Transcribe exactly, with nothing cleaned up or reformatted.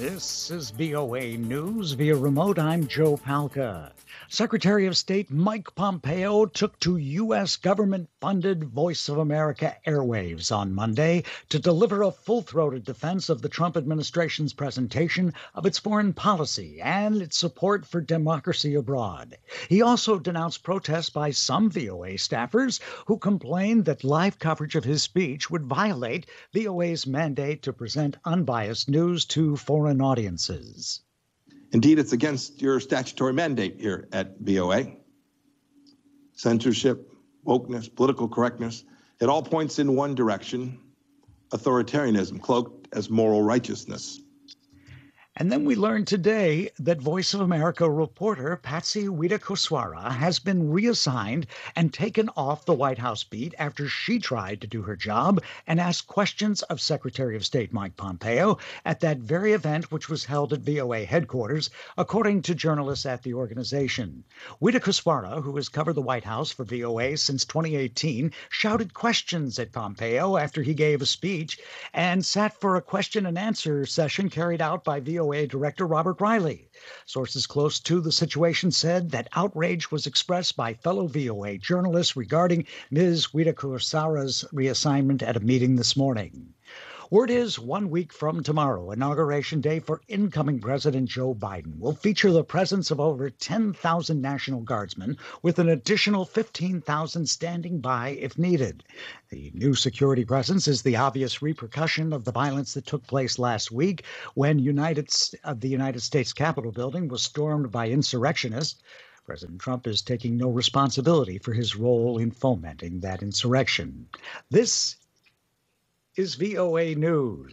This is V O A News via remote. I'm Joe Palca. Secretary of State Mike Pompeo took to U S government-funded Voice of America airwaves on Monday to deliver a full-throated defense of the Trump administration's presentation of its foreign policy and its support for democracy abroad. He also denounced protests by some V O A staffers who complained that live coverage of his speech would violate V O A's mandate to present unbiased news to foreign audiences. Indeed, it's against your statutory mandate here at V O A. Censorship, wokeness, political correctness, it all points in one direction: authoritarianism cloaked as moral righteousness. And then we learned today that Voice of America reporter Patsy Widakuswara has been reassigned and taken off the White House beat after she tried to do her job and ask questions of Secretary of State Mike Pompeo at that very event, which was held at V O A headquarters, according to journalists at the organization. Widakuswara, who has covered the White House for V O A since twenty eighteen, shouted questions at Pompeo after he gave a speech and sat for a question and answer session carried out by V O A V O A Director Robert Riley. Sources close to the situation said that outrage was expressed by fellow V O A journalists regarding Miz Widakuswara's reassignment at a meeting this morning. Word is one week from tomorrow, Inauguration Day for incoming President Joe Biden will feature the presence of over ten thousand National Guardsmen, with an additional fifteen thousand standing by if needed. The new security presence is the obvious repercussion of the violence that took place last week when United, uh, the United States Capitol building was stormed by insurrectionists. President Trump is taking no responsibility for his role in fomenting that insurrection. This is V O A News.